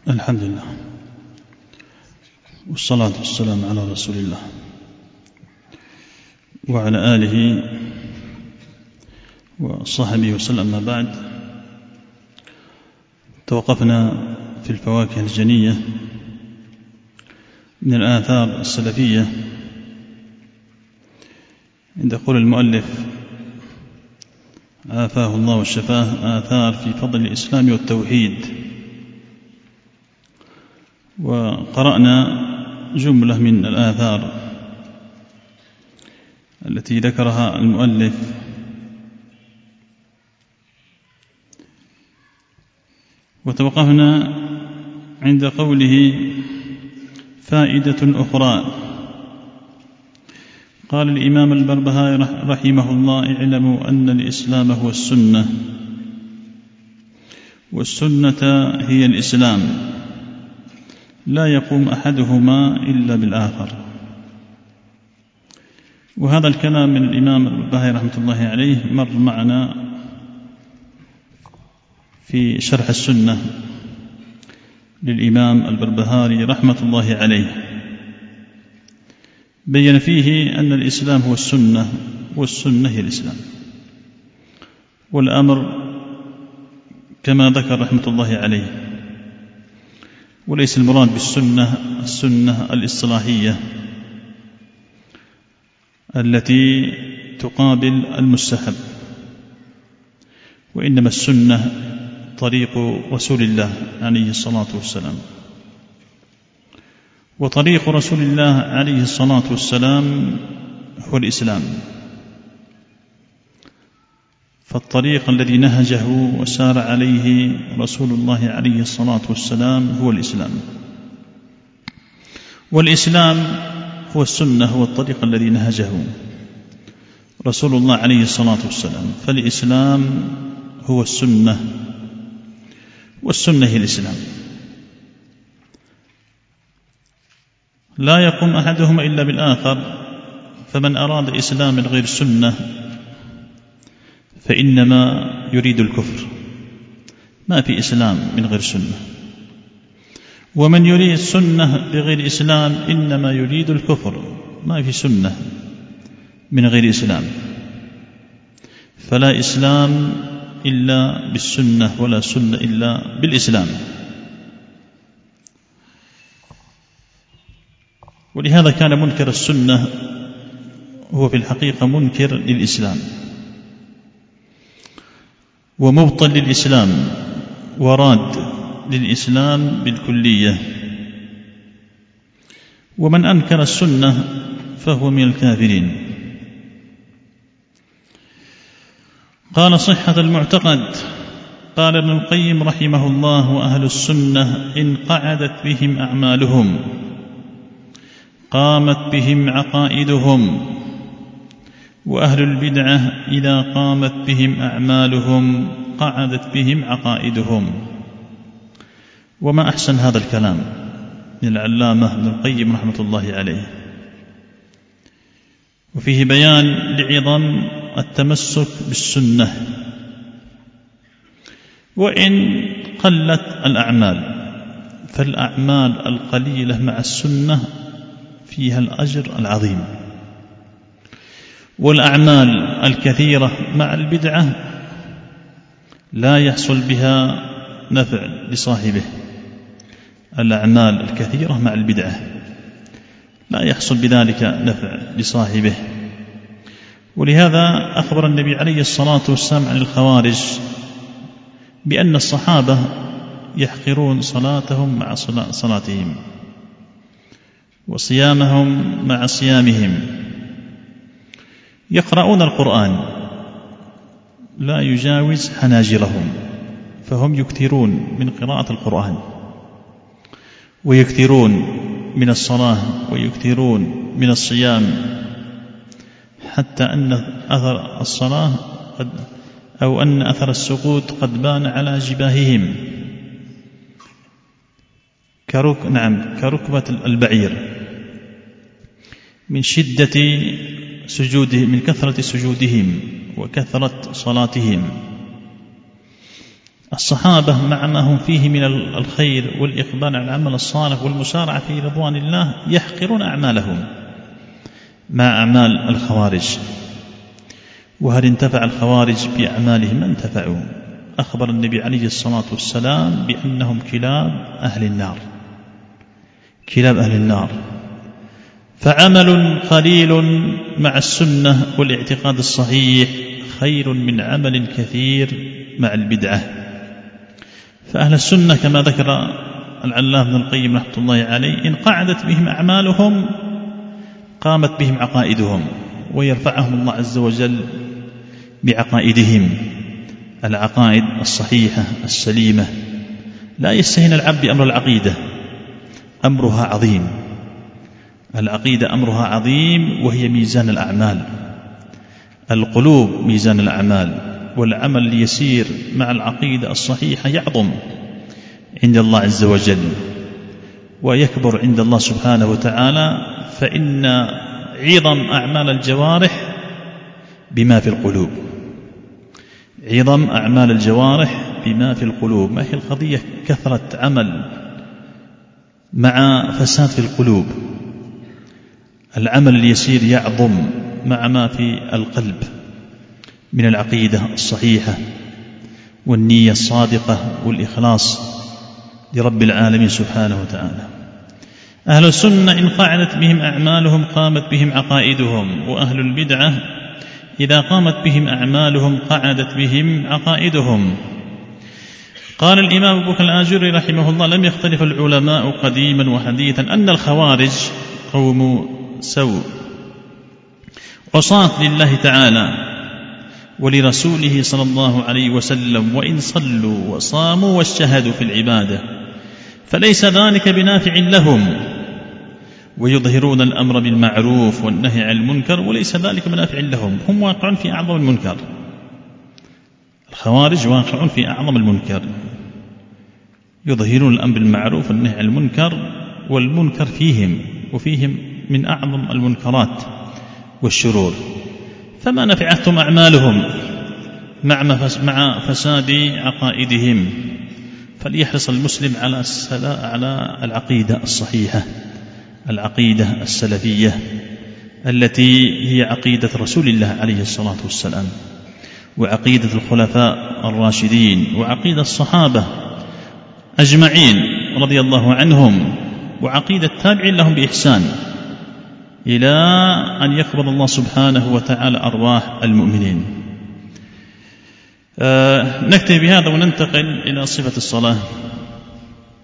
الحمد لله والصلاة والسلام على رسول الله وعلى آله وصحبه وسلم. ما بعد، توقفنا في الفواكه الجنية من الآثار السلفية عند يقول المؤلف عافاه الله وشفاه: آثار في فضل الإسلام والتوحيد. وقرأنا جملة من الآثار التي ذكرها المؤلف، وتوقفنا عند قوله: فائدة أخرى. قال الإمام البربهاري رحمه الله: اعلموا أن الإسلام هو السنة، والسنة هي الإسلام، لا يقوم أحدهما إلا بالآخر. وهذا الكلام من الإمام البربهاري رحمة الله عليه مر معنا في شرح السنة للإمام البربهاري رحمة الله عليه، بين فيه أن الإسلام هو السنة، والسنة هي الإسلام. والأمر كما ذكر رحمة الله عليه، وليس المراد بالسنة السنة الاصطلاحية التي تقابل المستحب، وإنما السنة طريق رسول الله عليه الصلاة والسلام. وطريق رسول الله عليه الصلاة والسلام هو الإسلام، فالطريق الذي نهجه وسار عليه رسول الله عليه الصلاة والسلام هو الإسلام، والإسلام هو السنة، هو الطريق الذي نهجه رسول الله عليه الصلاة والسلام. فالإسلام هو السنة، والسنة هي الإسلام، لا يقوم أحدهما إلا بالآخر. فمن أراد إسلام من غير سنة فإنما يريد الكفر، ما في إسلام من غير سنة. ومن يريد سنة بغير إسلام إنما يريد الكفر، ما في سنة من غير إسلام. فلا إسلام إلا بالسنة، ولا سنة إلا بالإسلام. ولهذا كان منكر السنة هو في الحقيقة منكر للإسلام، ومبطل للإسلام، وراد للإسلام بالكلية. ومن أنكر السنة فهو من الكافرين. قال: صحة المعتقد. قال ابن القيم رحمه الله: وأهل السنة إن قعدت بهم أعمالهم قامت بهم عقائدهم، وأهل البدعة إذا قامت بهم أعمالهم قعدت بهم عقائدهم. وما أحسن هذا الكلام من العلامة ابن القيم رحمة الله عليه، وفيه بيان لعظم التمسك بالسنة. وإن قلت الأعمال، فالأعمال القليلة مع السنة فيها الأجر العظيم، والأعمال الكثيرة مع البدعة لا يحصل بها نفع لصاحبه. الأعمال الكثيرة مع البدعة لا يحصل بذلك نفع لصاحبه. ولهذا أخبر النبي عليه الصلاة والسلام عن الخوارج بأن الصحابة يحقرون صلاتهم مع صلاتهم، وصيامهم مع صيامهم، يقرؤون القرآن لا يجاوز حناجرهم، فهم يكثرون من قراءة القرآن، ويكثرون من الصلاة، ويكثرون من الصيام، حتى أن أثر الصلاة أو أن أثر السقوط قد بان على جباههم كركبة البعير من شدة سجودهم، من كثرة سجودهم وكثرة صلاتهم. الصحابة مع ما هم فيه من الخير والإقبال على العمل الصالح والمسارعة في رضوان الله يحقرون أعمالهم مع أعمال الخوارج. وهل انتفع الخوارج بأعمالهم؟ ما انتفعوا. أخبر النبي عليه الصلاة والسلام بأنهم كلاب أهل النار، كلاب أهل النار. فعمل قليل مع السنة والاعتقاد الصحيح خير من عمل كثير مع البدعة. فأهل السنة كما ذكر العلامة ابن القيم رحمة الله عليه إن قعدت بهم أعمالهم قامت بهم عقائدهم، ويرفعهم الله عز وجل بعقائدهم، العقائد الصحيحة السليمة. لا يستهين العبد بأمر العقيدة، أمرها عظيم. العقيدة أمرها عظيم، وهي ميزان الأعمال. القلوب ميزان الأعمال، والعمل اليسير مع العقيدة الصحيحة يعظم عند الله عز وجل ويكبر عند الله سبحانه وتعالى. فإن عظم أعمال الجوارح بما في القلوب، عظم أعمال الجوارح بما في القلوب. ما هي القضية؟ كثرة عمل مع فساد في القلوب. العمل اليسير يعظم مع ما في القلب من العقيدة الصحيحة والنية الصادقة والإخلاص لرب العالمين سبحانه وتعالى. أهل السنة إن قعدت بهم أعمالهم قامت بهم عقائدهم، وأهل البدعة إذا قامت بهم أعمالهم قعدت بهم عقائدهم. قال الإمام أبو بكر الآجري رحمه الله: لم يختلف العلماء قديما وحديثا أن الخوارج قوم سوء عصاة لله تعالى ولرسوله صلى الله عليه وسلم، وإن صلوا وصاموا واجتهدوا في العبادة فليس ذلك بنافع لهم، ويظهرون الأمر بالمعروف والنهي عن المنكر وليس ذلك بنافع لهم. هم واقعون في أعظم المنكر، الخوارج واقعون في أعظم المنكر، يظهرون الأمر بالمعروف والنهي عن المنكر، والمنكر فيهم وفيهم من أعظم المنكرات والشرور. فما نفعتهم أعمالهم مع فساد عقائدهم. فليحرص المسلم على العقيدة الصحيحة، العقيدة السلفية التي هي عقيدة رسول الله عليه الصلاة والسلام، وعقيدة الخلفاء الراشدين، وعقيدة الصحابة أجمعين رضي الله عنهم، وعقيدة التابعين لهم بإحسان إلى أن يقبض الله سبحانه وتعالى أرواح المؤمنين. نكتفي بهذا وننتقل إلى صفة الصلاة.